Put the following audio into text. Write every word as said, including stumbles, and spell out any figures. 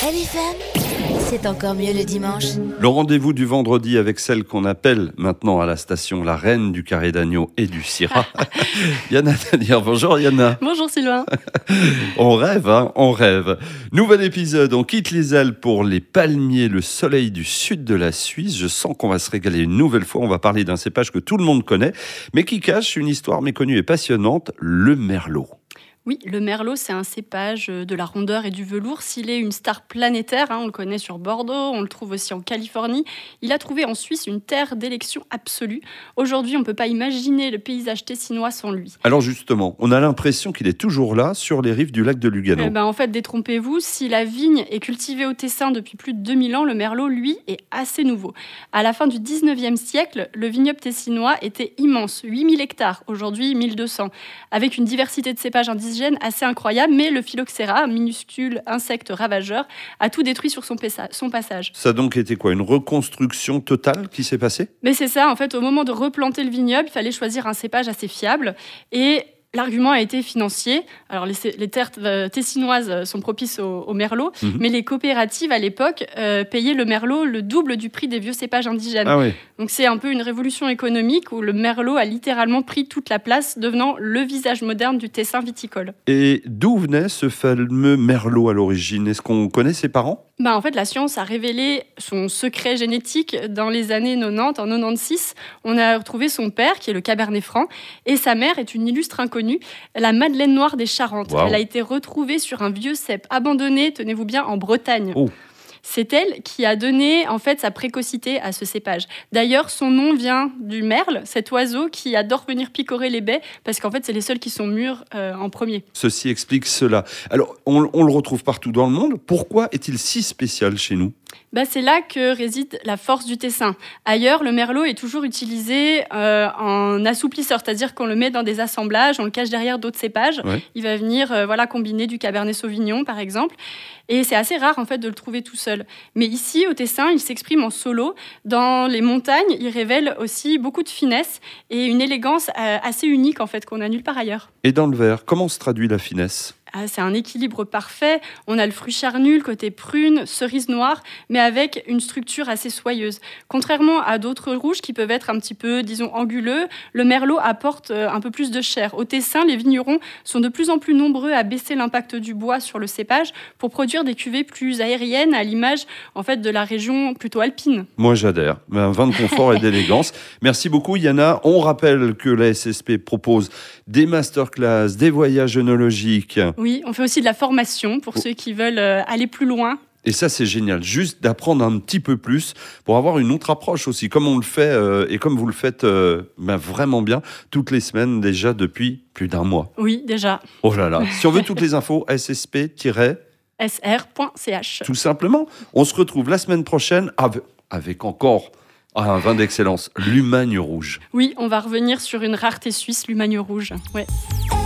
L F M, c'est encore mieux le dimanche. Le rendez-vous du vendredi avec celle qu'on appelle maintenant à la station la reine du carré d'agneau et du Syrah. Yana Tanir, bonjour Yana. Bonjour Sylvain. On rêve, hein, on rêve. Nouvel épisode, on quitte les Alpes pour les palmiers, le soleil du sud de la Suisse. Je sens qu'on va se régaler une nouvelle fois. On va parler d'un cépage que tout le monde connaît, mais qui cache une histoire méconnue et passionnante, le merlot. Oui, le merlot, c'est un cépage de la rondeur et du velours. S'il est une star planétaire, hein, on le connaît sur Bordeaux, on le trouve aussi en Californie. Il a trouvé en Suisse une terre d'élection absolue. Aujourd'hui, on ne peut pas imaginer le paysage tessinois sans lui. Alors justement, on a l'impression qu'il est toujours là, sur les rives du lac de Lugano. Eh ben, en fait, détrompez-vous, si la vigne est cultivée au Tessin depuis plus de deux mille ans, le merlot, lui, est assez nouveau. À la fin du dix-neuvième siècle, le vignoble tessinois était immense, huit mille hectares, aujourd'hui mille deux cents, avec une diversité de cépages indigènes assez incroyable, mais le phylloxéra, minuscule insecte ravageur, a tout détruit sur son, pessa- son passage. Ça a donc été quoi, une reconstruction totale qui s'est passée ? Mais c'est ça, en fait, au moment de replanter le vignoble, il fallait choisir un cépage assez fiable et l'argument a été financier. Alors, les, les terres euh, tessinoises sont propices au, au merlot, mmh. mais les coopératives, à l'époque, euh, payaient le merlot le double du prix des vieux cépages indigènes. Ah oui. Donc, c'est un peu une révolution économique où le merlot a littéralement pris toute la place, devenant le visage moderne du Tessin viticole. Et d'où venait ce fameux merlot à l'origine ? Est-ce qu'on connaît ses parents ? Bah, en fait, la science a révélé son secret génétique dans les années quatre-vingt-dix. En quatre-vingt-seize, on a retrouvé son père, qui est le Cabernet Franc, et sa mère est une illustre inconnue, la Madeleine Noire des Charentes. Wow. Elle a été retrouvée sur un vieux cep abandonné, tenez-vous bien, en Bretagne. Oh. C'est elle qui a donné en fait sa précocité à ce cépage. D'ailleurs, son nom vient du merle, cet oiseau qui adore venir picorer les baies, parce qu'en fait, c'est les seuls qui sont mûrs euh, en premier. Ceci explique cela. Alors, on, on le retrouve partout dans le monde. Pourquoi est-il si spécial chez nous ? Bah, c'est là que réside la force du Tessin. Ailleurs, le merlot est toujours utilisé euh, en assouplisseur, c'est-à-dire qu'on le met dans des assemblages, on le cache derrière d'autres cépages. Ouais. Il va venir euh, voilà, combiner du Cabernet Sauvignon, par exemple. Et c'est assez rare, en fait, de le trouver tout seul. Mais ici, au Tessin, il s'exprime en solo. Dans les montagnes, il révèle aussi beaucoup de finesse et une élégance euh, assez unique, en fait, qu'on n'a nulle part ailleurs. Et dans le verre, comment se traduit la finesse ? Ah, c'est un équilibre parfait. On a le fruit charnu, le côté prune, cerise noire, mais avec une structure assez soyeuse. Contrairement à d'autres rouges qui peuvent être un petit peu, disons, anguleux, le merlot apporte un peu plus de chair. Au Tessin, les vignerons sont de plus en plus nombreux à baisser l'impact du bois sur le cépage pour produire des cuvées plus aériennes, à l'image en fait, de la région plutôt alpine. Moi, j'adhère. Un vin de confort et d'élégance. Merci beaucoup, Yana. On rappelle que la S S P propose des masterclass, des voyages œnologiques. Oui, on fait aussi de la formation pour oh. ceux qui veulent aller plus loin. Et ça, c'est génial, juste d'apprendre un petit peu plus pour avoir une autre approche aussi, comme on le fait euh, et comme vous le faites euh, ben vraiment bien toutes les semaines déjà depuis plus d'un mois. Oui, déjà. Oh là là. Si on veut toutes les infos, s s p tiret s r point c h. Tout simplement. On se retrouve la semaine prochaine avec, avec encore un vin d'excellence, l'Humagne rouge. Oui, on va revenir sur une rareté suisse, l'Humagne rouge. Ouais.